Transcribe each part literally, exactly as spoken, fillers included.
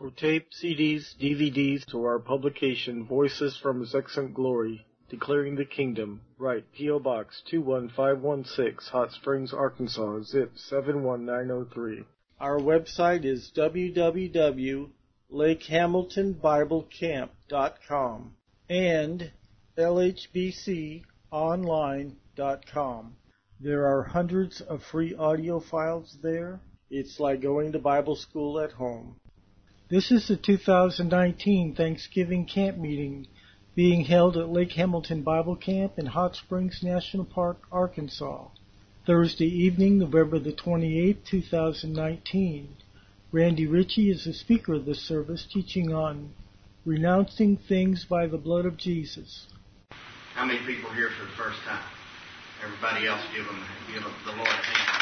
For tape, C Ds, D V Ds, to our publication, Voices from His Excellent Glory, Declaring the Kingdom, write P O. Box two one five one six, Hot Springs, Arkansas, zip seven one nine zero three. Our website is w w w dot lake hamilton bible camp dot com and l h b c online dot com. There are hundreds of free audio files there. It's like going to Bible school at home. This is the two thousand nineteen Thanksgiving Camp Meeting being held at Lake Hamilton Bible Camp in Hot Springs National Park, Arkansas. Thursday evening, November the twenty-eighth, two thousand nineteen. Randy Ritchie is the speaker of this service, teaching on renouncing things by the blood of Jesus. How many people here for the first time? Everybody else give them, give them the Lord a hand.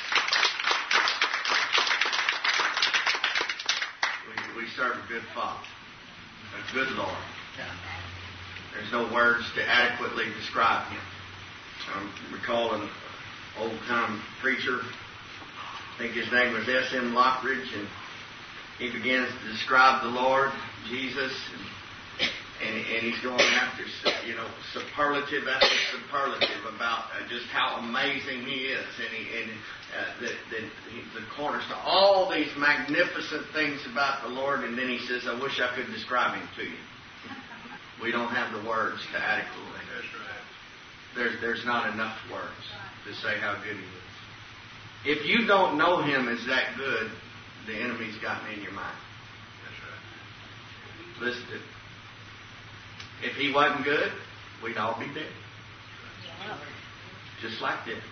We, we serve a good Father, a good Lord. There's no words to adequately describe Him. I recall an old-time preacher, I think his name was S M Lockridge, and he begins to describe the Lord, Jesus, and, and, and he's going after, you know, superlative after superlative about uh, just how amazing He is, and, he, and uh, the, the, the cornerstone, all these magnificent things about the Lord, and then he says, I wish I could describe Him to you. We don't have the words to adequately. That's right. There's, there's not enough words to say how good He is. If you don't know Him as that good, the enemy's gotten in your mind. That's right. Listen to me. If He wasn't good, we'd all be dead. Yeah. Just like this.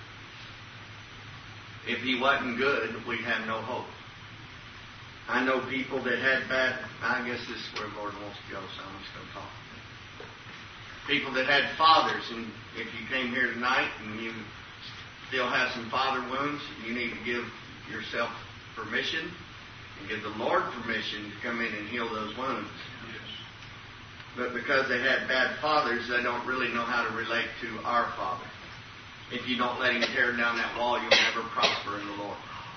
If He wasn't good, we'd have no hope. I know people that had bad, I guess this is where the Lord wants to go, so I'm just going to talk. People that had fathers, and if you came here tonight and you still have some father wounds, you need to give yourself permission and give the Lord permission to come in and heal those wounds. Yes. But because they had bad fathers, they don't really know how to relate to our Father. If you don't let Him tear down that wall, you'll never prosper in the Lord.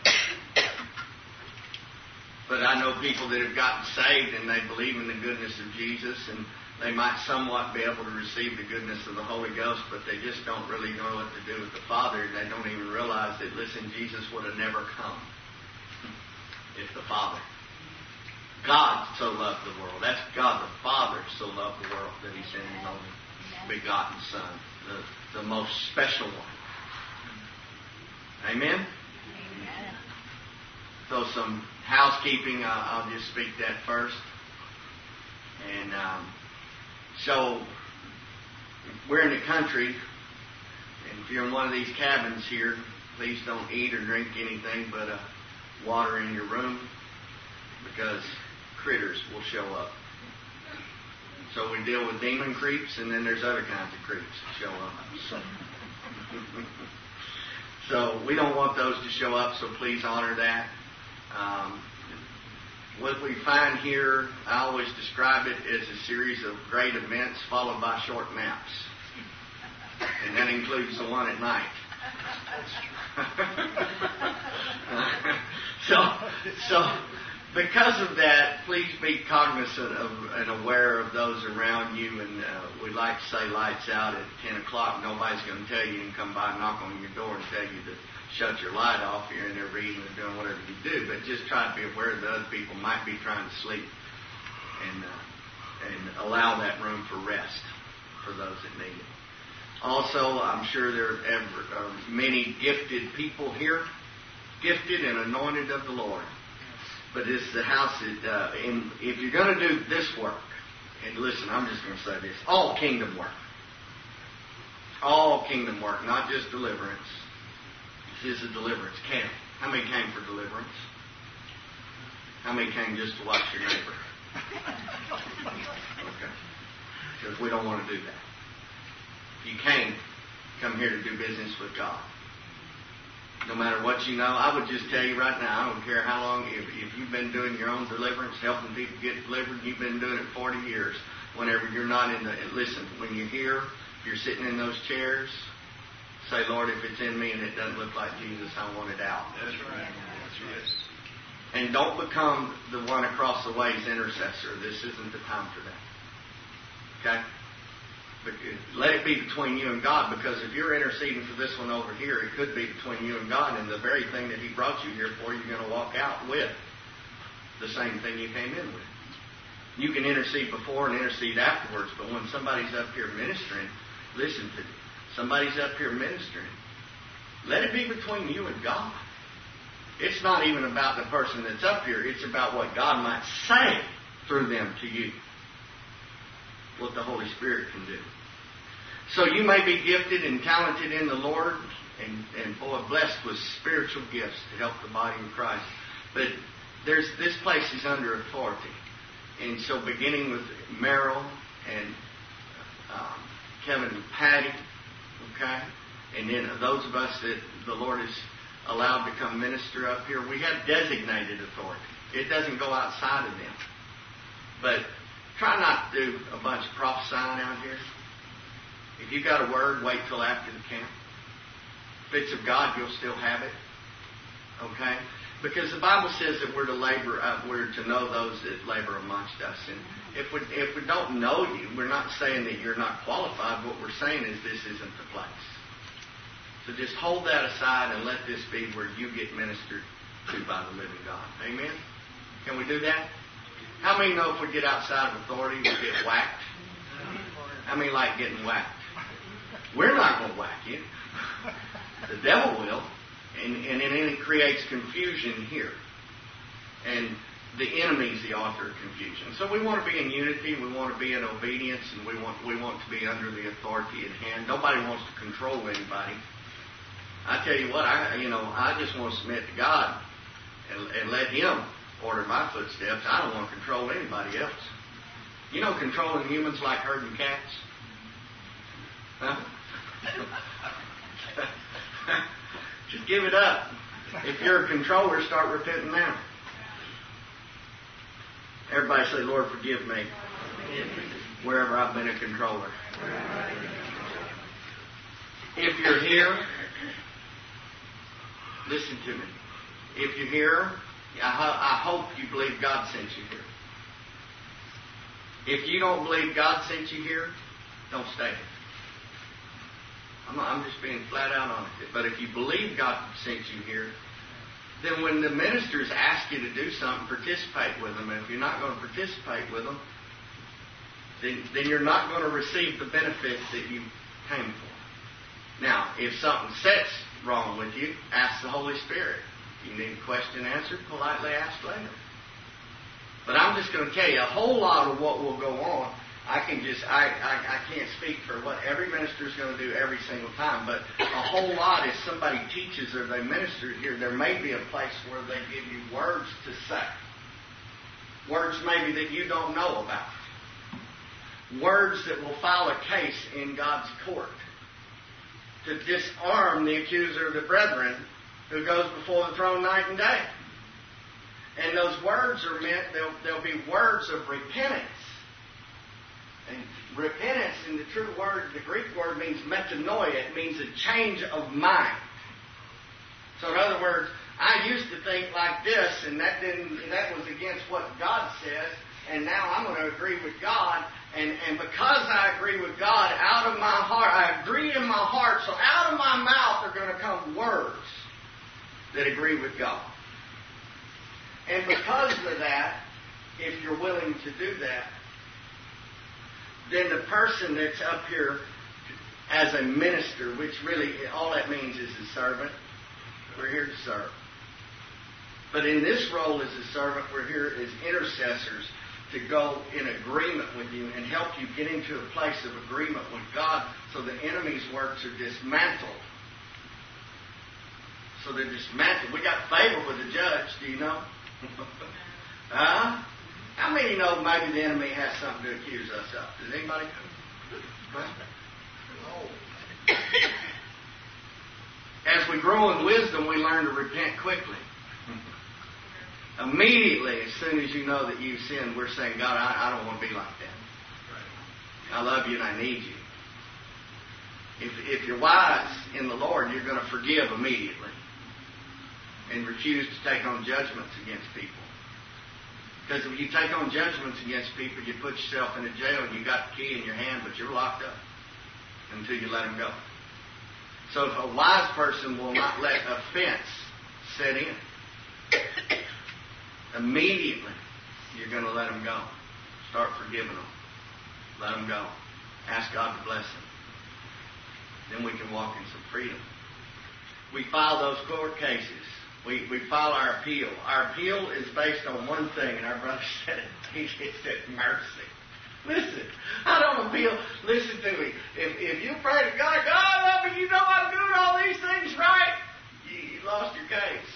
But I know people that have gotten saved and they believe in the goodness of Jesus, and they might somewhat be able to receive the goodness of the Holy Ghost, but they just don't really know what to do with the Father. They don't even realize that, listen, Jesus would have never come if the Father. God so loved the world. That's God the Father so loved the world that He sent His only begotten Son, the, the most special one. Amen? Amen. So some housekeeping, uh, I'll just speak that first. And um, so we're in the country, and if you're in one of these cabins here, please don't eat or drink anything but uh, water in your room, because critters will show up. So we deal with demon creeps, and then there's other kinds of creeps that show up. So, so we don't want those to show up, so please honor that. Um, what we find here, I always describe it as a series of great events followed by short naps. And that includes the one at night. so, so because of that, please be cognizant of and aware of those around you. And uh, we like to say lights out at ten o'clock. Nobody's going to tell you and come by and knock on your door and tell you to shut your light off. You're in there reading or doing whatever you do. But just try to be aware that other people might be trying to sleep, and uh, and allow that room for rest for those that need it. Also, I'm sure there are ever, uh, many gifted people here, gifted and anointed of the Lord. But it's the house that, uh, in, if you're going to do this work, and listen, I'm just going to say this, all kingdom work. All kingdom work, not just deliverance. This is a deliverance camp. How many came for deliverance? How many came just to watch your neighbor? Okay. Because we don't want to do that. If you came, come here to do business with God. No matter what you know, I would just tell you right now, I don't care how long, if, if you've been doing your own deliverance, helping people get delivered, you've been doing it forty years. Whenever you're not in the, listen, when you're here, if you're sitting in those chairs, say, Lord, if it's in me and it doesn't look like Jesus, I want it out. That's right. That's right. And don't become the one across the way's intercessor. This isn't the time for that. Okay? But let it be between you and God, because if you're interceding for this one over here, it could be between you and God, and the very thing that He brought you here for, you're going to walk out with the same thing you came in with. You can intercede before and intercede afterwards, but when somebody's up here ministering, listen to me. Somebody's up here ministering. Let it be between you and God. It's not even about the person that's up here. It's about what God might say through them to you. What the Holy Spirit can do. So you may be gifted and talented in the Lord and, and boy, blessed with spiritual gifts to help the body of Christ. But there's this place is under authority. And so beginning with Merrill and um, Kevin and Patty, okay? And then those of us that the Lord has allowed to come minister up here, we have designated authority. It doesn't go outside of them. But try not to do a bunch of prophesying out here. If you got a word, wait till after the camp. If it's of God, you'll still have it. Okay? Because the Bible says that we're to labor, uh, we're to know those that labor amongst us. And if we if we don't know you, we're not saying that you're not qualified. What we're saying is this isn't the place. So just hold that aside and let this be where you get ministered to by the living God. Amen? Can we do that? How many know if we get outside of authority, we get whacked? How many like getting whacked? We're not going to whack you. The devil will. And, and then it creates confusion here. And the enemy's the author of confusion. So we want to be in unity. We want to be in obedience. And we want, we want to be under the authority at hand. Nobody wants to control anybody. I tell you what, I you know, I just want to submit to God and, and let Him order my footsteps. I don't want to control anybody else. You know, controlling humans like herding cats? Huh? Just give it up. If you're a controller, start repenting now. Everybody say, Lord, forgive me. Wherever I've been a controller. If you're here, listen to me. If you're here, I, ho- I hope you believe God sent you here. If you don't believe God sent you here, don't stay. I'm, I'm just being flat out honest. But if you believe God sent you here, then when the ministers ask you to do something, participate with them. And if you're not going to participate with them, then, then you're not going to receive the benefits that you came for. Now, if something sets wrong with you, ask the Holy Spirit. If you need a question answered, politely ask later. But I'm just going to tell you, a whole lot of what will go on, I can just, I, I, I can't speak for what every minister is going to do every single time, but a whole lot, if somebody teaches or they minister here, there may be a place where they give you words to say. Words maybe that you don't know about. Words that will file a case in God's court to disarm the accuser of the brethren who goes before the throne night and day. And those words are meant, they'll, they'll be words of repentance. And repentance in the true word, the Greek word means metanoia. It means a change of mind. So in other words, I used to think like this, and that didn't, and that was against what God says, and now I'm going to agree with God. And, and because I agree with God, out of my heart, I agree in my heart, so out of my mouth are going to come words that agree with God. And because of that, if you're willing to do that, then the person that's up here as a minister, which really, all that means is a servant, we're here to serve. But in this role as a servant, we're here as intercessors to go in agreement with you and help you get into a place of agreement with God so the enemy's works are dismantled. So they're dismantled. We got favor with the judge, do you know? Huh? How many know maybe the enemy has something to accuse us of? Does anybody know? As we grow in wisdom, we learn to repent quickly. Immediately, as soon as you know that you've sinned, we're saying, God, I, I don't want to be like that. I love you and I need you. If, if you're wise in the Lord, you're going to forgive immediately. and refuse to take on judgments against people. Because if you take on judgments against people, you put yourself in a jail and you got the key in your hand, but you're locked up until you let them go. So if a wise person will not let offense set in, immediately you're going to let them go. Start forgiving them. Let them go. Ask God to bless them. Then we can walk in some freedom. We file those court cases. We, we file our appeal. Our appeal is based on one thing, and our brother said it. He said mercy. Listen, I don't appeal. Listen to me. If, if you pray to God, God, I love you, you know I'm doing all these things right, you, you lost your case.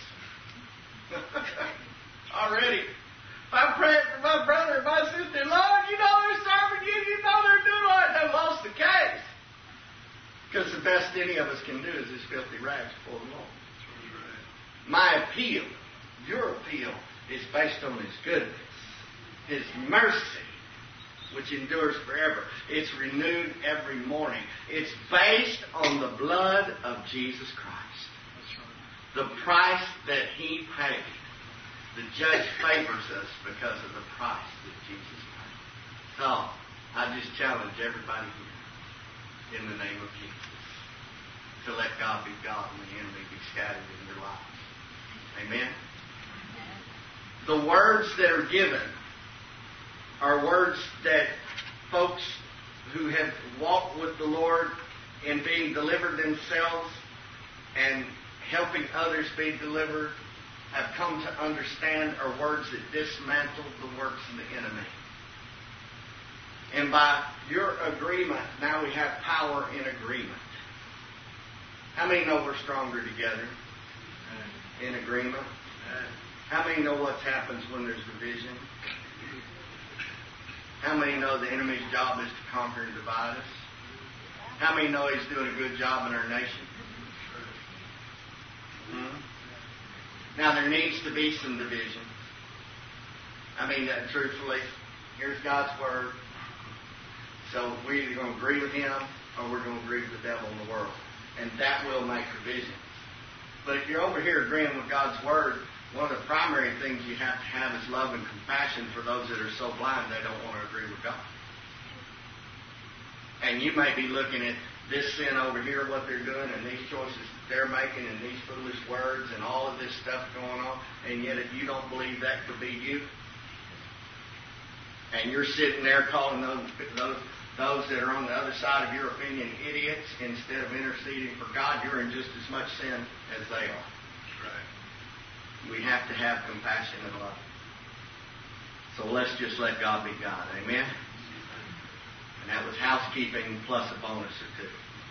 Already. If I'm praying for my brother or my sister, Lord, you know they're serving you, you know they're doing all right, they've lost the case. Because the best any of us can do is this filthy rags before the Lord. My appeal, your appeal, is based on His goodness, His mercy, which endures forever. It's renewed every morning. It's based on the blood of Jesus Christ. The price that He paid. The judge favors us because of the price that Jesus paid. So, I just challenge everybody here, in the name of Jesus, to let God be God and the enemy be scattered in their lives. Amen? The words that are given are words that folks who have walked with the Lord in being delivered themselves and helping others be delivered have come to understand are words that dismantle the works of the enemy. And by your agreement, now we have power in agreement. How many know we're stronger together? In agreement. How many know what happens when there's division? How many know the enemy's job is to conquer and divide us? How many know he's doing a good job in our nation? Hmm? Now there needs to be some division. I mean, uh, truthfully, here's God's Word. So we're either going to agree with Him or we're going to agree with the devil in the world. And that will make provision. But if you're over here agreeing with God's Word, one of the primary things you have to have is love and compassion for those that are so blind they don't want to agree with God. And you may be looking at this sin over here, what they're doing, and these choices that they're making, and these foolish words, and all of this stuff going on, and yet if you don't believe that could be you, and you're sitting there calling those, those, those that are on the other side of your opinion idiots instead of interceding for God, you're in just as much sin as they are. Right. We have to have compassion and love. So let's just let God be God. Amen? And that was housekeeping plus a bonus or two.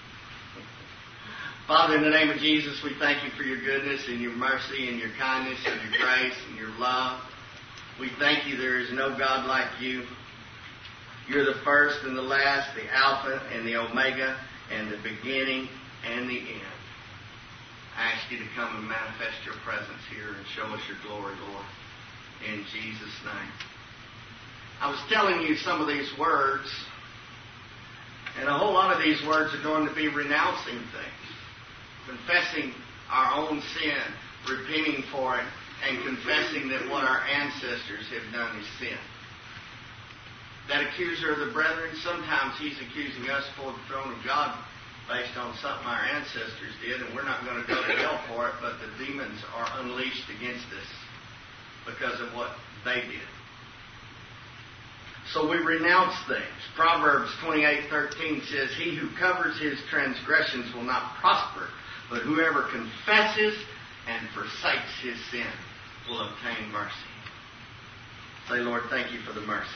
Father, in the name of Jesus, we thank you for your goodness and your mercy and your kindness and your grace and your love. We thank you there is no God like you. You're the first and the last, the Alpha and the Omega, and the beginning and the end. I ask you to come and manifest your presence here and show us your glory, Lord. In Jesus' name. I was telling you some of these words, and a whole lot of these words are going to be renouncing things, confessing our own sin, repenting for it, and confessing that what our ancestors have done is sin. That accuser of the brethren, sometimes he's accusing us before the throne of God based on something our ancestors did, and we're not going to go to hell for it, but the demons are unleashed against us because of what they did. So we renounce things. Proverbs twenty-eight thirteen says, "He who covers his transgressions will not prosper, but whoever confesses and forsakes his sin will obtain mercy." Say, Lord, thank you for the mercy.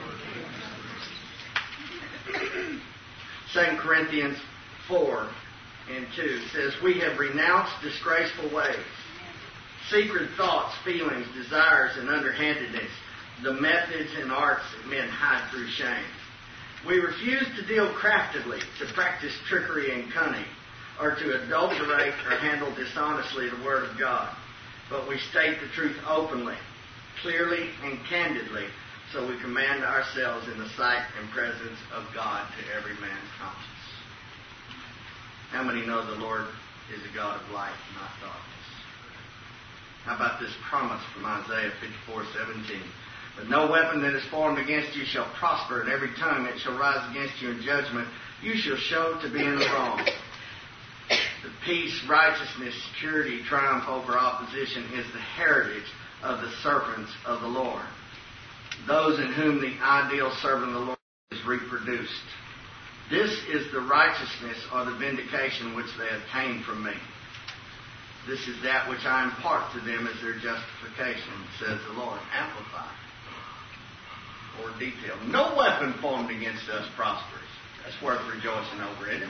Second Corinthians four and two says, "We have renounced disgraceful ways, secret thoughts, feelings, desires, and underhandedness, the methods and arts that men hide through shame. We refuse to deal craftily, to practice trickery and cunning, or to adulterate or handle dishonestly the Word of God. But we state the truth openly, clearly, and candidly, so we command ourselves in the sight and presence of God to every man's conscience." How many know the Lord is a God of light, not darkness? How about this promise from Isaiah fifty-four seventeen? But no weapon that is formed against you shall prosper, and every tongue that shall rise against you in judgment you shall show to be in the wrong. The peace, righteousness, security, triumph over opposition is the heritage of the servants of the Lord. Those in whom the ideal servant of the Lord is reproduced. This is the righteousness or the vindication which they obtain from me. This is that which I impart to them as their justification, says the Lord. Amplified. Or detailed. No weapon formed against us prospers. That's worth rejoicing over, isn't it?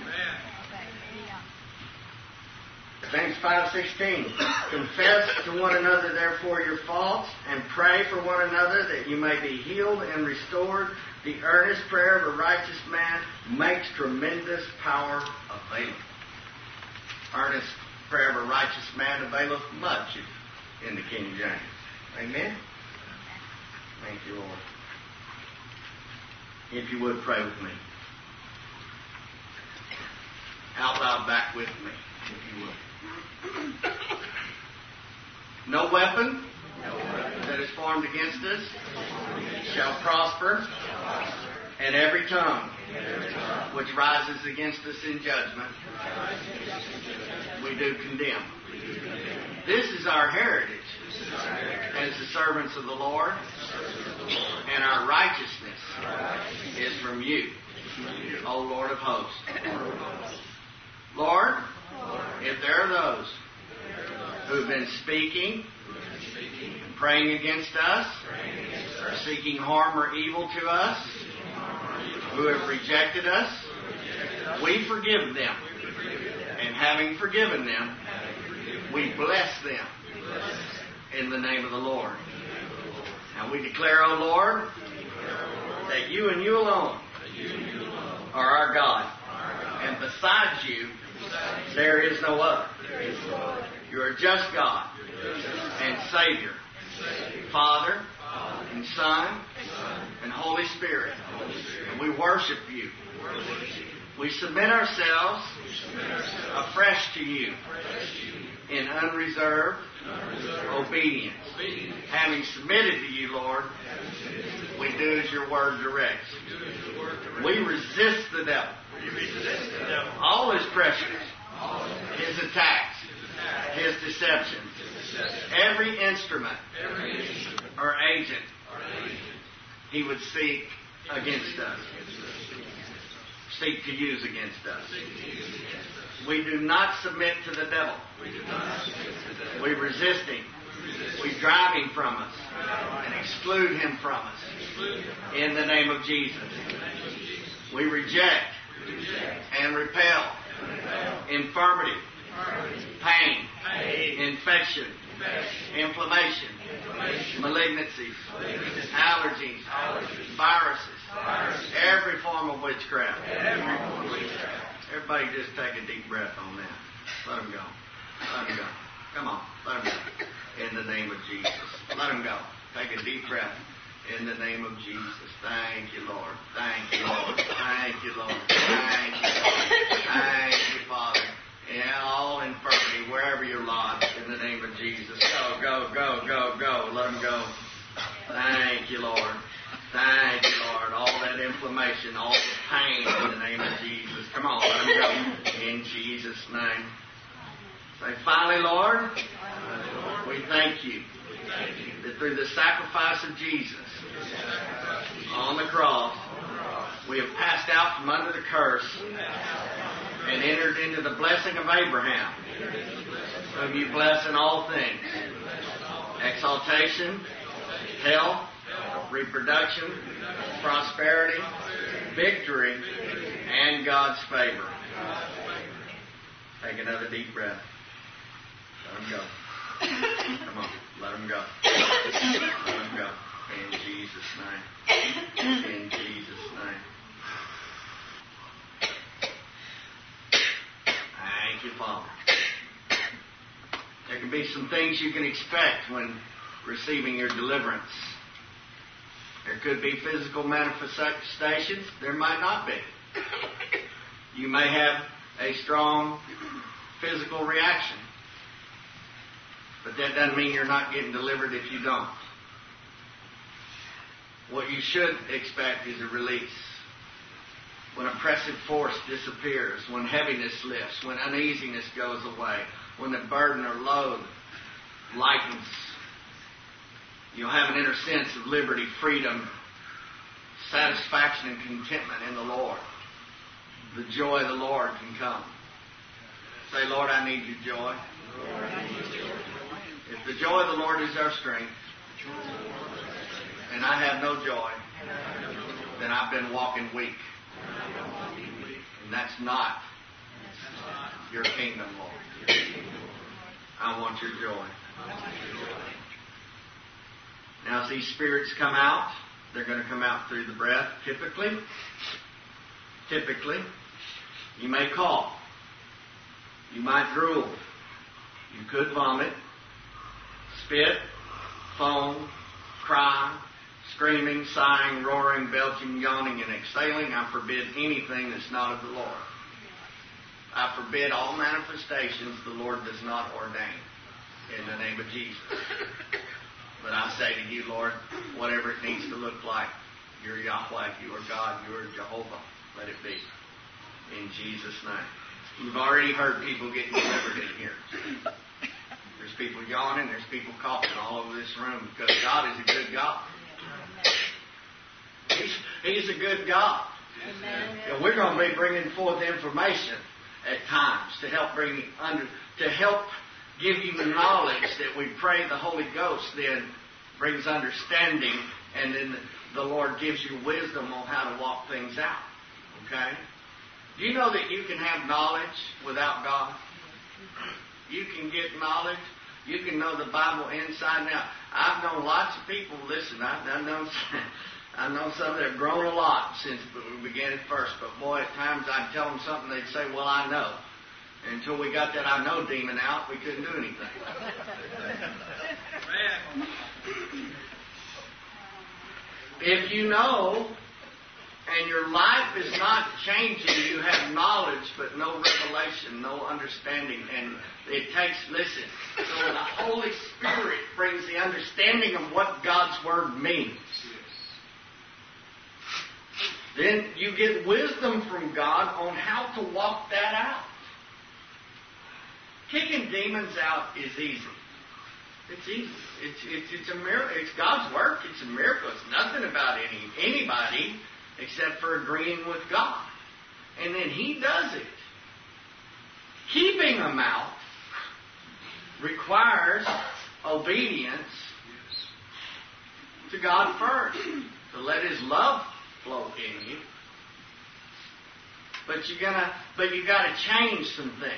James five sixteen. Confess to one another, therefore, your faults, and pray for one another that you may be healed and restored. The earnest prayer of a righteous man makes tremendous power available. Earnest prayer of a righteous man availeth much in the King James. Amen? Thank you, Lord. If you would, pray with me. Out loud back with me, if you would. No weapon that is formed against us shall prosper, and every tongue which rises against us in judgment we do condemn. This is our heritage as the servants of the Lord, and our righteousness is from you, O Lord of hosts. Lord, if there are those who have been speaking and praying against us, or seeking harm or evil to us, who have rejected us, we forgive them. And having forgiven them, we bless them in the name of the Lord. Now we declare, O Lord, that you and you alone are our God. And besides you, there is no other. You are just God and Savior, Father and Son and Holy Spirit. And we worship you. We submit ourselves afresh to you in unreserved obedience. Having submitted to you, Lord, we do as your word directs. We resist the devil. All his pressures, his attacks, his deceptions, every instrument or agent he would seek against us, seek to use against us. We do not submit to the devil. We resist him. We drive him from us and exclude him from us in the name of Jesus. We reject and repel infirmity, pain, infection, inflammation, malignancies, allergies, viruses, every form of witchcraft. Everybody just take a deep breath on that. Let them go. Let them go. Come on. Let them go. In the name of Jesus. Let them go. Take a deep breath. In the name of Jesus. Thank you, Lord. Thank you, Lord. Thank you, Lord. Thank you, Lord. Thank you, Father. Yeah, all infirmity, wherever you're lodged, in the name of Jesus. Go, go, go, go, go. Let them go. Thank you, Lord. Thank you, Lord. All that inflammation, all the pain, in the name of Jesus. Come on, let them go. In Jesus' name. Say, finally, Lord, we thank you that through the sacrifice of Jesus on the cross, we have passed out from under the curse and entered into the blessing of Abraham, whom you bless in all things. Exaltation, health, reproduction, prosperity, victory, and God's favor. Take another deep breath. Let them go. Come on. Let them go. Let them go. In Jesus' name. In Jesus' name. Thank you, Father. There can be some things you can expect when receiving your deliverance. There could be physical manifestations. There might not be. You may have a strong physical reaction. But that doesn't mean you're not getting delivered if you don't. What you should expect is a release. When oppressive force disappears, when heaviness lifts, when uneasiness goes away, when the burden or load lightens, you'll have an inner sense of liberty, freedom, satisfaction, and contentment in the Lord. The joy of the Lord can come. Say, Lord, I need your joy. Lord, I need your joy. If the joy of the Lord is our strength, and I have no joy, then I've been walking weak. And that's not your kingdom, Lord. I want your joy. Now, as these spirits come out, they're going to come out through the breath, typically. Typically. You may cough. You might drool. You could vomit, spit, foam, cry, screaming, sighing, roaring, belching, yawning, and exhaling. I forbid anything that's not of the Lord. I forbid all manifestations the Lord does not ordain. In the name of Jesus. But I say to you, Lord, whatever it needs to look like, you're Yahweh, you are God, you are Jehovah. Let it be. In Jesus' name. You've already heard people getting delivered in here. There's people yawning, there's people coughing all over this room because God is a good God. He's, he's a good God. Amen. And we're going to be bringing forth information at times to help bring under, to help give you the knowledge that we pray the Holy Ghost then brings understanding, and then the Lord gives you wisdom on how to walk things out. Okay? Do you know that you can have knowledge without God? You can get knowledge. You can know the Bible inside and out. I've known lots of people. Listen, I've, I've known I know some that have grown a lot since we began at first. But boy, at times I'd tell them something, they'd say, "Well, I know." And until we got that "I know" demon out, we couldn't do anything. If you know and your life is not changing, you have knowledge but no revelation, no understanding. And it takes, listen, so the Holy Spirit brings the understanding of what God's Word means. Then you get wisdom from God on how to walk that out. Kicking demons out is easy. It's easy. It's, it's, it's a miracle. It's God's work. It's a miracle. It's nothing about any anybody except for agreeing with God. And then He does it. Keeping them out requires obedience to God first. To let His love flow in you. But you're gonna but you gotta change some things.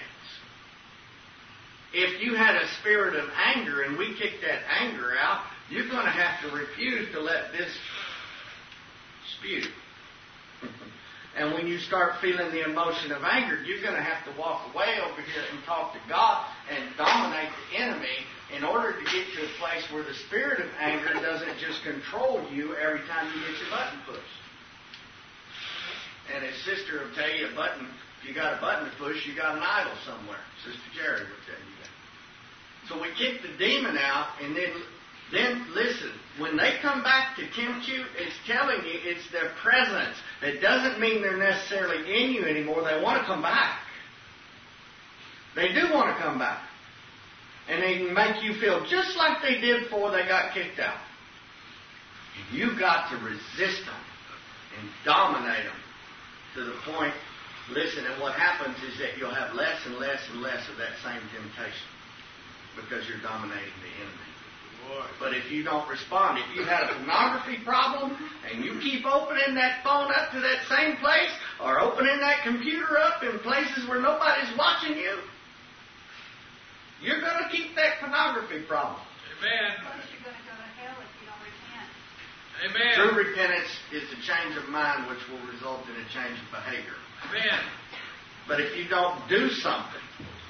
If you had a spirit of anger and we kick that anger out, you're going to have to refuse to let this spew. And when you start feeling the emotion of anger, you're going to have to walk away over here and talk to God and dominate the enemy in order to get to a place where the spirit of anger doesn't just control you every time you get your button pushed. And his sister will tell you a button, if you got a button to push, you got an idol somewhere. Sister Jerry will tell you that. So we kick the demon out, and then, then listen, when they come back to tempt you, it's telling you it's their presence. It doesn't mean they're necessarily in you anymore. They want to come back. They do want to come back. And they can make you feel just like they did before they got kicked out. And you've got to resist them and dominate them to the point. Listen, and what happens is that you'll have less and less and less of that same temptation because you're dominating the enemy. But if you don't respond, if you had a pornography problem and you keep opening that phone up to that same place or opening that computer up in places where nobody's watching you, you're going to keep that pornography problem. Amen. Plus you're going to go to hell if you don't repent. Amen. True repentance is a change of mind which will result in a change of behavior. Amen. But if you don't do something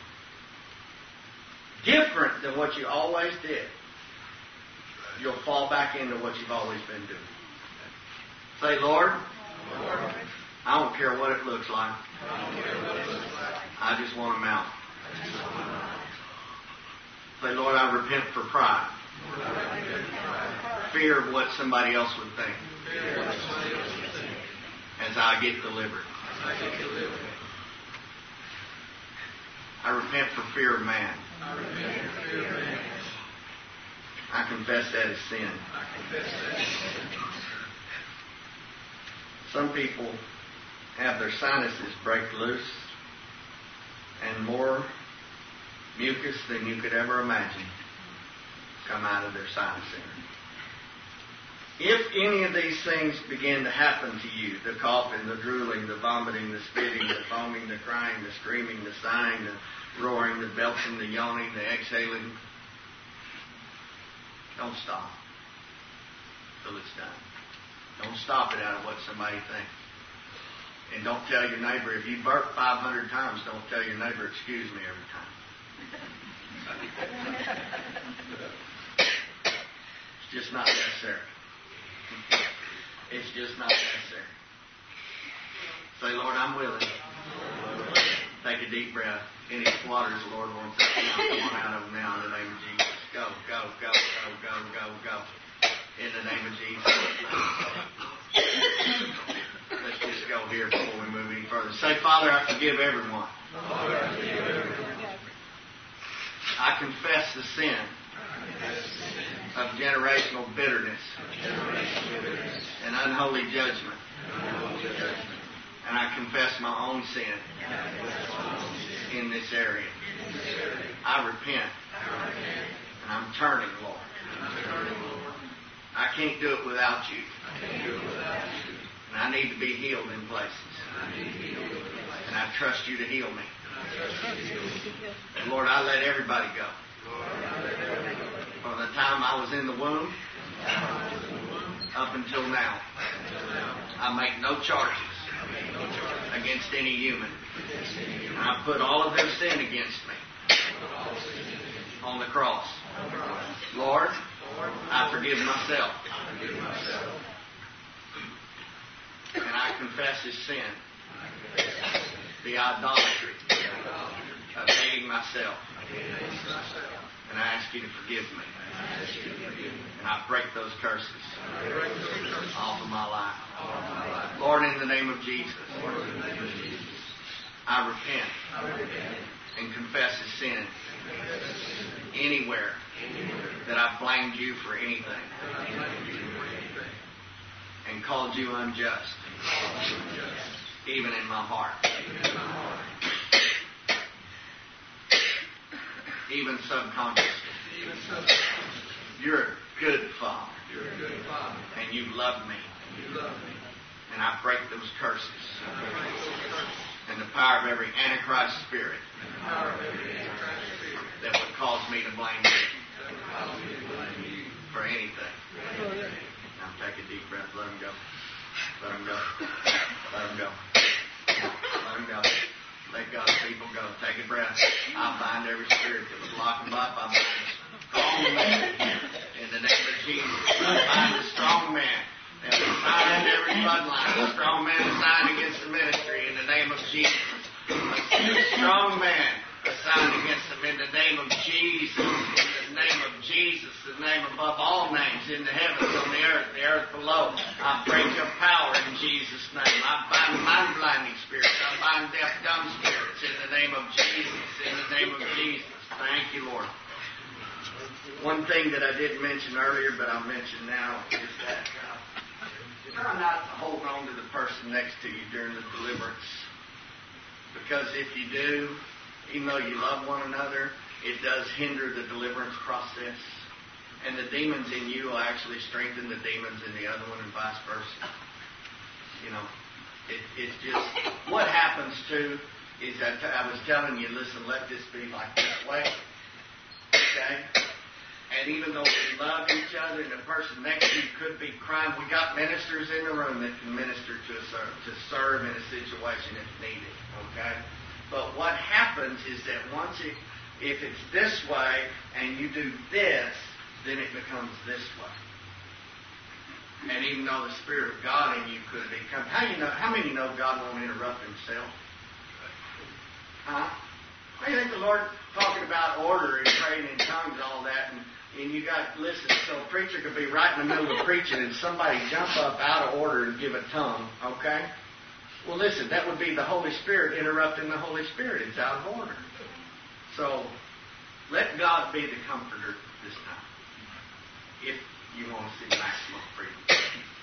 different than what you always did, you'll fall back into what you've always been doing. Say, Lord, Lord, I don't care what it looks like. I don't care what it looks like. I just want them out. Say, Lord, I repent for pride. Fear of what somebody else would think. As I get delivered. I repent for fear of man. I confess that as sin. Some people have their sinuses break loose and more mucus than you could ever imagine come out of their sinus area. If any of these things begin to happen to you, the coughing, the drooling, the vomiting, the spitting, the foaming, the crying, the screaming, the sighing, the roaring, the belching, the yawning, the exhaling, don't stop till it's done. Don't stop it out of what somebody thinks. And don't tell your neighbor, if you burp five hundred times, don't tell your neighbor, excuse me, every time. It's just not necessary. It's just not necessary. Say, Lord, I'm willing. Take a deep breath. Any waters the Lord wants us to come on out of them now in the name of Jesus. Go, go, go, go, go, go, go. In the name of Jesus. Let's just go here before we move any further. Say, Father, I forgive everyone. I confess the sin of generational bitterness and unholy judgment. And I confess my own sin in this area. I repent. And I'm turning, Lord. I can't do it without you. And I need to be healed in places. And I trust you to heal me. And Lord, I let everybody go. From the time I was in the womb up until now, I make no charges against any human. And I put all of their sin against me on the cross. Lord, I forgive myself. And I confess his sin, the idolatry of hating myself. And I ask you to forgive me. And I break those curses off of my life. Lord, in the name of Jesus, I repent and confess his sin anywhere that I've blamed you for anything and called you unjust, even in my heart. Even subconsciously. You're a good Father. And you love me. And I break those curses. And the power of every Antichrist spirit that would cause me to blame you for anything. Now take a deep breath. Let him go. Let him go. Let him go. Let him go. Let God's people go. Take a breath. I bind every spirit that was locking up. I bind a strong man in the name of Jesus. I bind a strong man that was signed every bloodline. A strong man assigned against the ministry in the name of Jesus. A strong man assigned against them in the name of Jesus. In the name of Jesus, the name above all names, in the heavens, on the earth, the earth below. I break your power in Jesus' name. I bind mind-blinding spirits. I bind deaf, dumb spirits in the name of Jesus. In the name of Jesus. Thank you, Lord. One thing that I didn't mention earlier, but I'll mention now, is that uh, try not to hold on to the person next to you during the deliverance. Because if you do, even though you love one another, it does hinder the deliverance process. And the demons in you will actually strengthen the demons in the other one and vice versa. You know, it, it's just, what happens too is that I was telling you, listen, let this be like this way. Okay? And even though we love each other and the person next to you could be crying, we got ministers in the room that can minister to, a, to serve in a situation if needed. Okay? But what happens is that once it, if it's this way and you do this, then it becomes this way. And even though the Spirit of God in you could become, how you know? How many know God won't interrupt Himself? Huh? I think the Lord talking about order and praying in tongues and all that, and, and you got to listen. So a preacher could be right in the middle of preaching and somebody jump up out of order and give a tongue, okay? Well, listen, that would be the Holy Spirit interrupting the Holy Spirit. It's out of order. So let God be the comforter this time, if you want to see maximum freedom.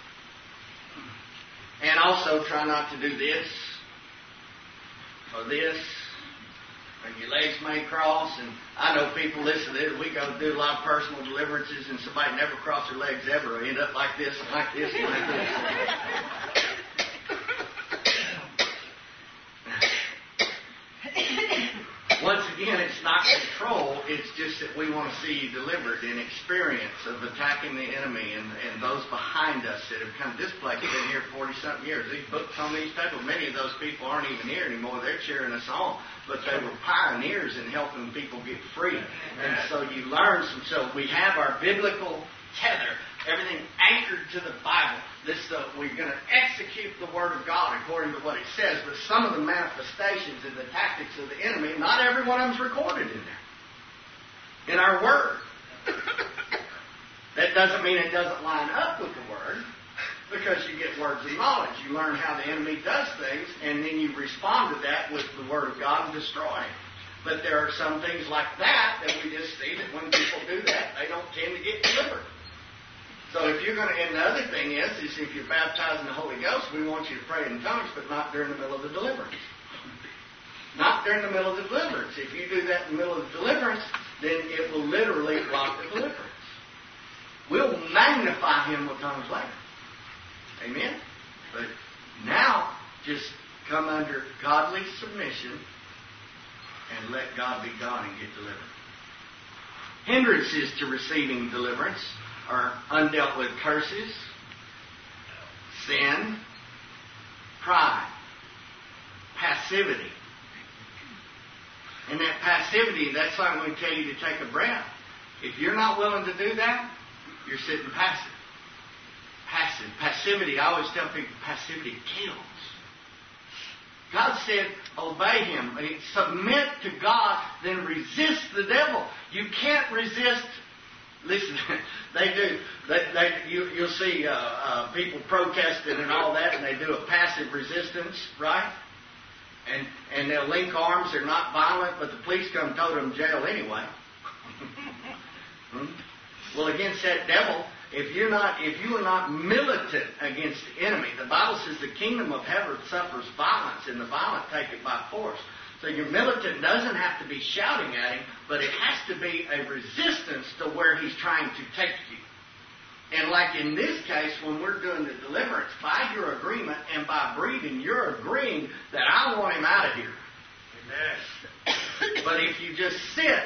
And also try not to do this or this, and your legs may cross. And I know people, listen to this, we go do a lot of personal deliverances, and somebody never cross their legs ever, end up like this, and like this, and like this. Once again, it's not control. It's just that we want to see you delivered in experience of attacking the enemy and, and those behind us that have come. This place has been here forty-something years. These books on these people, many of those people aren't even here anymore. They're cheering us on. But they were pioneers in helping people get free. And so you learn some. So we have our biblical tether, everything anchored to the Bible. This uh, we're going to execute the Word of God according to what it says. But some of the manifestations and the tactics of the enemy, not every one of them's recorded in there. In our Word. That doesn't mean it doesn't line up with the Word, because you get words of knowledge. You learn how the enemy does things, and then you respond to that with the Word of God and destroy it. But there are some things like that that we just see that when people do that, they don't tend to get delivered. So if you're going to, and the other thing is, is if you're baptized in the Holy Ghost, we want you to pray in tongues, but not during the middle of the deliverance. Not during the middle of the deliverance. If you do that in the middle of the deliverance, then it will literally block the deliverance. We'll magnify him with tongues later. Amen? But now, just come under godly submission and let God be God and get delivered. Hindrances to receiving deliverance are undealt with curses, sin, pride, passivity. And that passivity, that's why I'm going to tell you to take a breath. If you're not willing to do that, you're sitting passive. Passive. Passivity, I always tell people, passivity kills. God said, obey Him. Submit to God, then resist the devil. You can't resist. Listen, they do. They, they, you, you'll see uh, uh, people protesting and all that, and they do a passive resistance, right? And and they'll link arms. They're not violent, but the police come tow them to jail anyway. hmm? Well, against that devil, if you're not, if you are not militant against the enemy, the Bible says the kingdom of heaven suffers violence, and the violent take it by force. So your militant doesn't have to be shouting at him, but it has to be a resistance to where he's trying to take you. And like in this case, when we're doing the deliverance, by your agreement and by breathing, you're agreeing that I want him out of here. Amen. But if you just sit,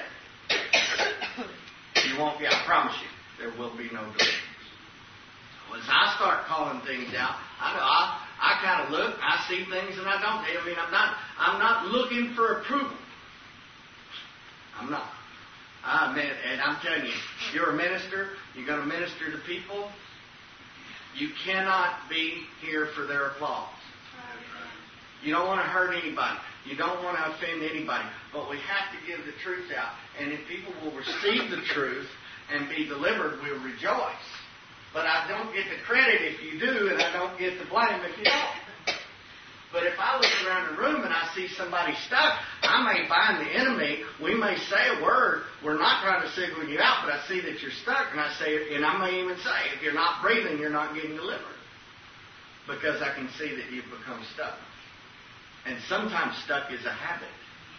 you won't be, I promise you, there will be no deliverance. As I start calling things out, I know I, I kind of look, I see things, and I don't. I mean, I'm not, I'm not looking for approval. I'm not. I mean, and I'm telling you, you're a minister. You're going to minister to people. You cannot be here for their applause. You don't want to hurt anybody. You don't want to offend anybody. But we have to give the truth out. And if people will receive the truth and be delivered, we'll rejoice. But I don't get the credit if you do, and I don't get the blame if you don't. But if I look around the room and I see somebody stuck, I may find the enemy. We may say a word. We're not trying to single you out, but I see that you're stuck, and I say, and I may even say, if you're not breathing, you're not getting delivered, because I can see that you've become stuck. And sometimes stuck is a habit.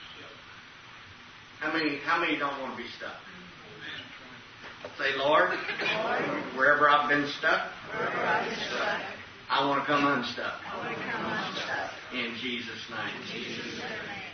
How many? How many don't want to be stuck? Say, Lord, Lord, wherever I've been stuck, I've been stuck I want to come unstuck. I want to come unstuck. In Jesus' name. In Jesus' name.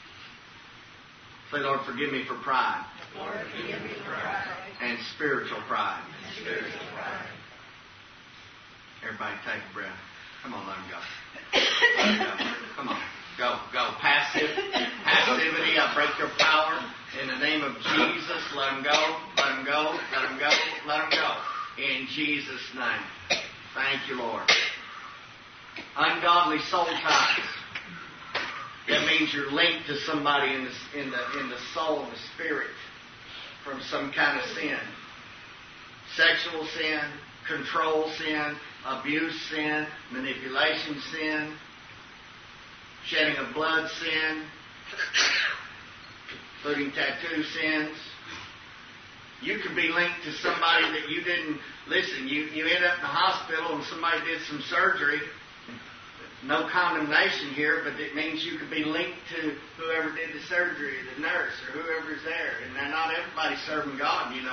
Say, Lord, forgive me for pride. Lord, forgive me for pride. And spiritual pride. And spiritual pride. Everybody take a breath. Come on, let them go. Let them go. Come on. Go, go. Passive. Passivity. I break your power. In the name of Jesus, let them go. Let them go. Let them go. Let them go. In Jesus' name. Thank you, Lord. Ungodly soul ties. That means you're linked to somebody in the, in the, in the soul and the spirit from some kind of sin. Sexual sin, control sin, abuse sin, manipulation sin, shedding of blood sin, including tattoo sins. You could be linked to somebody that you didn't, listen, you, you end up in the hospital and somebody did some surgery. No condemnation here, but it means you could be linked to whoever did the surgery, the nurse, or whoever's there. And not everybody's serving God, you know.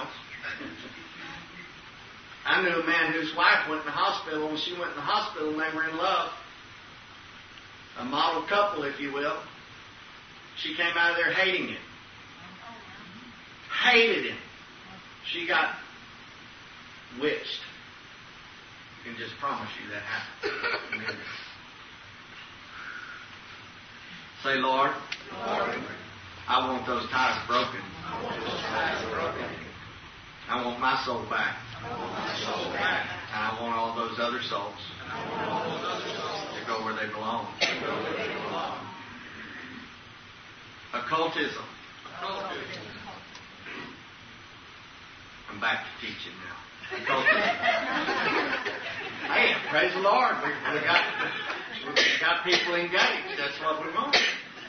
I knew a man whose wife went in the hospital, and she went in the hospital and they were in love. A model couple, if you will. She came out of there hating him. Hated him. She got witched. I can just promise you that happened. Say, Lord, Lord, I want those ties broken. I want those ties broken. I want my soul back. I want my soul back. And I want all those other souls And I want all those other souls to go where they belong. to go where they belong. Occultism. Occultism. I'm back to teaching now. Occultism. Hey, praise the Lord. We, we got we got people engaged. That's what we want.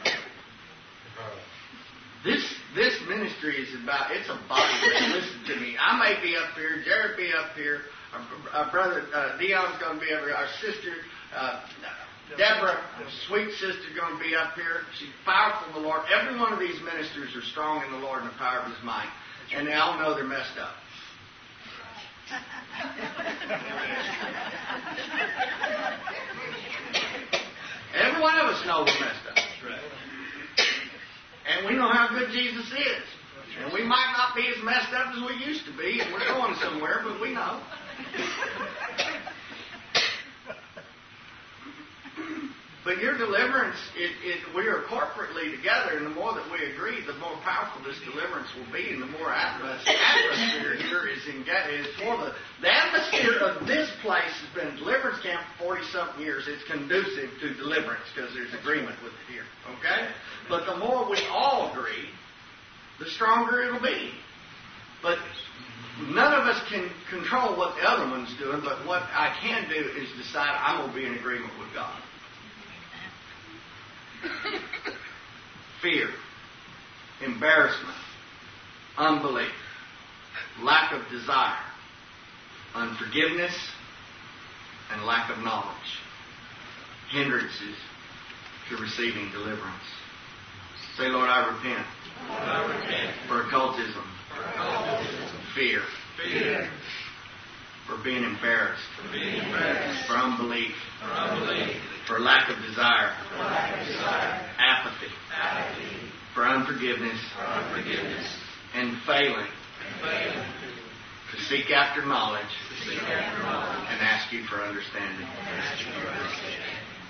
This this ministry is about, it's a body. Listen to me. I may be up here. Jared be up here. Our, our brother uh, Dion's going to be up here. Our sister uh, Deborah, sweet sister, going to be up here. She's powerful in the Lord. Every one of these ministers are strong in the Lord and the power of His might. And they all know they're messed up. Every one of us know we're messed up. And we know how good Jesus is. And we might not be as messed up as we used to be, and we're going somewhere, but we know. But your deliverance, it, it, we are corporately together, and the more that we agree, the more powerful this deliverance will be, and the more atmosphere, atmosphere here is, in, is for the, the atmosphere of this place has been a deliverance camp for forty-something years. It's conducive to deliverance because there's agreement with it here, okay? But the more we all agree, the stronger it'll be. But none of us can control what the other one's doing, but what I can do is decide I'm going to be in agreement with God. Fear, embarrassment, unbelief, lack of desire, unforgiveness, and lack of knowledge. Hindrances to receiving deliverance. Say, Lord, I repent. Lord, I repent. For occultism. For occultism. Fear. Fear. For being embarrassed. For being embarrassed. For unbelief. For unbelief. For lack of desire. For lack of desire. Apathy. Apathy. For unforgiveness. For unforgiveness. And failing. And failing. To seek after knowledge. To seek after knowledge. And ask you for understanding. And ask you for understanding.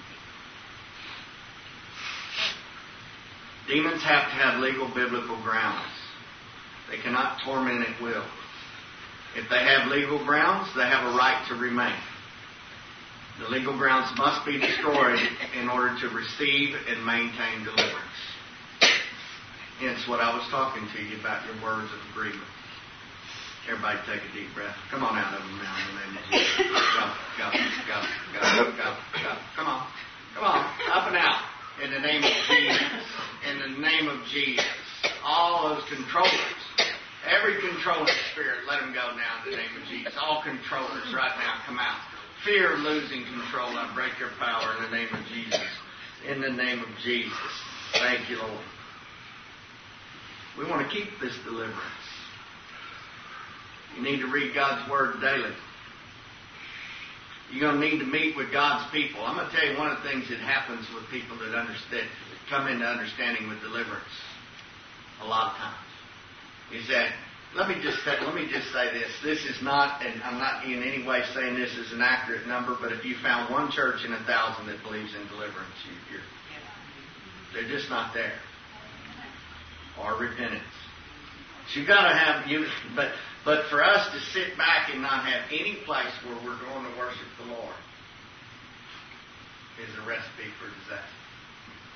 Demons have to have legal biblical grounds. They cannot torment at will. If they have legal grounds, they have a right to remain. The legal grounds must be destroyed in order to receive and maintain deliverance. Hence what I was talking to you about, your words of agreement. Everybody take a deep breath. Come on out of them now in the name of Jesus. Go, go, go, go, go, go. Come on. Come on. Up and out. In the name of Jesus. In the name of Jesus. All those controllers. Every controlling spirit, let them go now in the name of Jesus. All controllers right now, come out. Fear of losing control, I break your power in the name of Jesus. In the name of Jesus. Thank you, Lord. We want to keep this deliverance. You need to read God's Word daily. You're going to need to meet with God's people. I'm going to tell you one of the things that happens with people that understand, that come into understanding with deliverance a lot of times, is that, let me just say, let me just say this. This is not, and I'm not in any way saying this is an accurate number, but if you found one church in a thousand that believes in deliverance, you, you're, they're just not there. Or repentance. So you've got to have, you, but but for us to sit back and not have any place where we're going to worship the Lord is a recipe for disaster.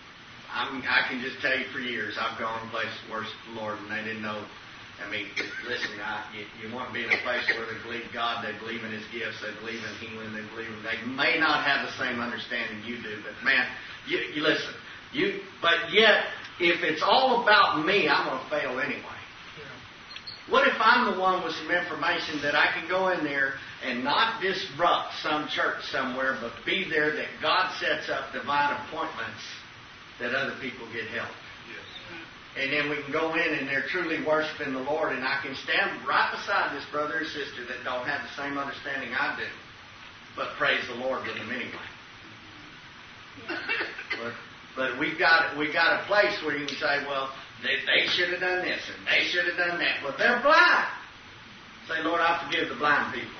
I'm, I can just tell you for years, I've gone to places to worship the Lord, and they didn't know. I mean, listen, I, you, you want to be in a place where they believe God, they believe in His gifts, they believe in healing, they believe in, they may not have the same understanding you do, but man, you, you listen, you, but yet, if it's all about me, I'm going to fail anyway. What if I'm the one with some information that I can go in there and not disrupt some church somewhere, but be there that God sets up divine appointments that other people get help? Yes. And then we can go in and they're truly worshiping the Lord, and I can stand right beside this brother or sister that don't have the same understanding I do, but praise the Lord with them anyway. Yeah. But, but we've got we've got a place where you can say, well, They, they should have done this and they should have done that. Well, they're blind. Say, Lord, I forgive the blind people.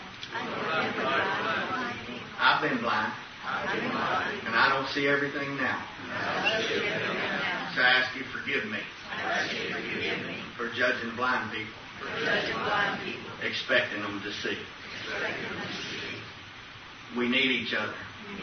I've been blind. And I don't see everything now. So I ask you, forgive me for judging blind people, expecting them to see. We need each other.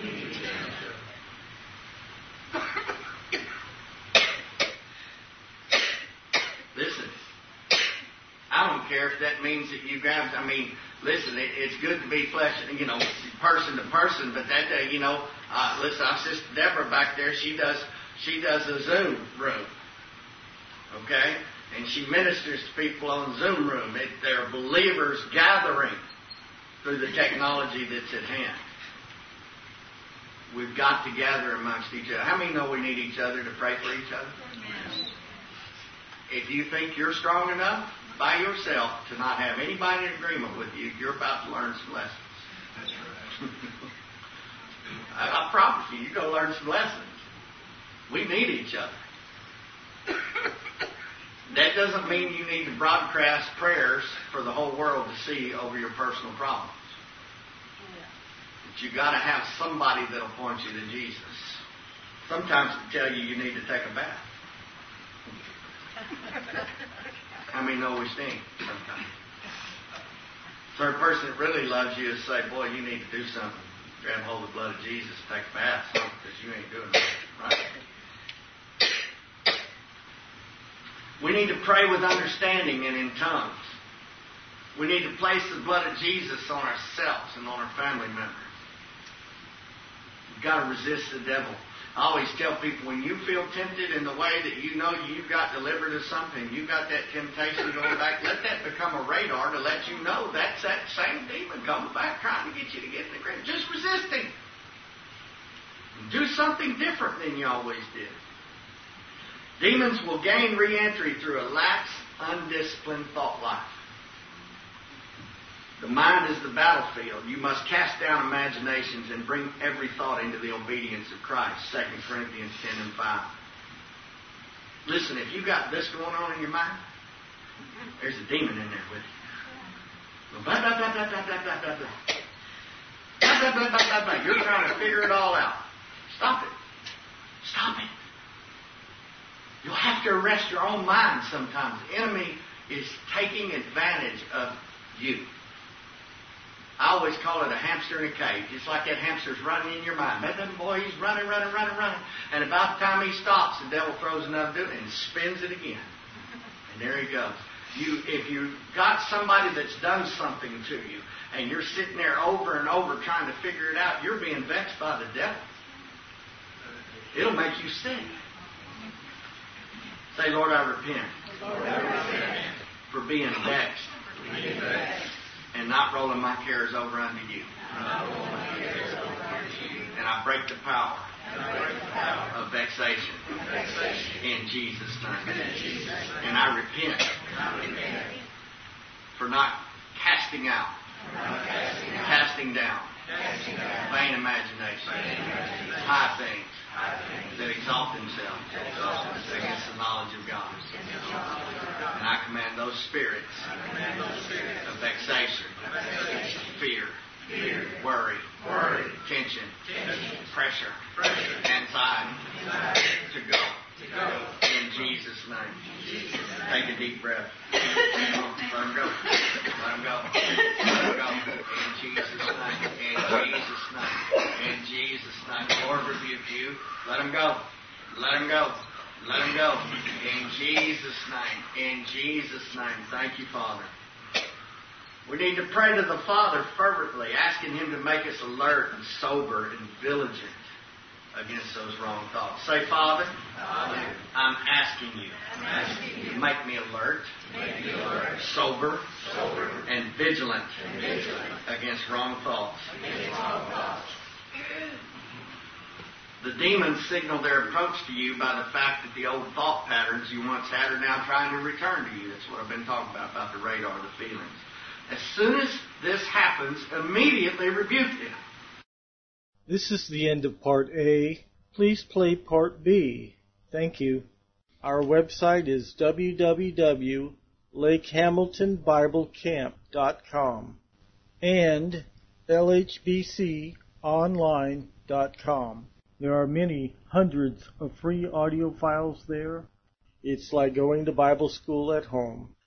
Listen, I don't care if that means that you grab, I mean, listen, it, it's good to be flesh, you know, person to person, but that day, you know, uh, listen, our sister Deborah back there, she does, she does a Zoom room, okay? And she ministers to people on Zoom room. It, they're believers gathering through the technology that's at hand. We've got to gather amongst each other. How many know we need each other to pray for each other? Yes. If you think you're strong enough by yourself to not have anybody in agreement with you, you're about to learn some lessons. That's right. I, I promise you, you're going to learn some lessons. We need each other. That doesn't mean you need to broadcast prayers for the whole world to see over your personal problems. But you got to have somebody that'll point you to Jesus. Sometimes to tell you you need to take a bath. How many know we stink sometimes? So a person that really loves you is say, boy, you need to do something. Grab hold of the blood of Jesus, take a bath, because you ain't doing it right. We need to pray with understanding and in tongues. We need to place the blood of Jesus on ourselves and on our family members. We've got to resist the devil. I always tell people, when you feel tempted in the way that you know you've got delivered of something, you've got that temptation going back, let that become a radar to let you know that's that same demon coming back trying to get you to get in the grip. Just resist him. Do something different than you always did. Demons will gain re-entry through a lax, undisciplined thought life. The mind is the battlefield. You must cast down imaginations and bring every thought into the obedience of Christ. Second Corinthians ten and five. Listen, if you got this going on in your mind, there's a demon in there with you. Blah, blah, blah, blah, blah, blah, blah, blah, blah. Blah, blah, blah, blah, blah, blah. You're trying to figure it all out. Stop it. Stop it. You'll have to arrest your own mind sometimes. The enemy is taking advantage of you. I always call it a hamster in a cage. It's like that hamster's running in your mind. That little boy, he's running, running, running, running. And about the time he stops, the devil throws another dude and spins it again. And there he goes. You, if you've got somebody that's done something to you, and you're sitting there over and over trying to figure it out, you're being vexed by the devil. It'll make you sick. Say, Lord, I repent, Lord, I repent for being vexed. for being vexed. And not rolling my cares over unto you. And I break the power, break the power of vexation, of vexation in Jesus' name. in Jesus' name. And I repent, And I repent for not casting out, for not casting out, casting down, casting down, vain imagination, vain imagination, high things high things that exalt themselves exalt themselves against the knowledge of God. against the knowledge of God. And I command those spirits I command those spirits of vexation, of vexation, fear, fear, worry, worry, tension, tension, pressure, pressure, anxiety, anxiety, to go. to go. In Jesus' name. Jesus' name. Take a deep breath. Let him go. Let him go. Let him go. In Jesus' name. In Jesus' name. In Jesus' name. The Lord rebuke you. Let him go. Let him go. Let him go. In Jesus' name. In Jesus' name. Thank you, Father. We need to pray to the Father fervently, asking Him to make us alert and sober and vigilant against those wrong thoughts. Say, Father, Father I'm asking you, I'm asking you to make me alert, make me alert sober, sober and, vigilant and vigilant against wrong thoughts. Against wrong thoughts. The demons signal their approach to you by the fact that the old thought patterns you once had are now trying to return to you. That's what I've been talking about, about the radar, the feelings. As soon as this happens, immediately rebuke them. This is the end of Part A. Please play Part B. Thank you. Our website is w w w dot lake hamilton bible camp dot com and l h b c online dot com. There are many hundreds of free audio files there. It's like going to Bible school at home.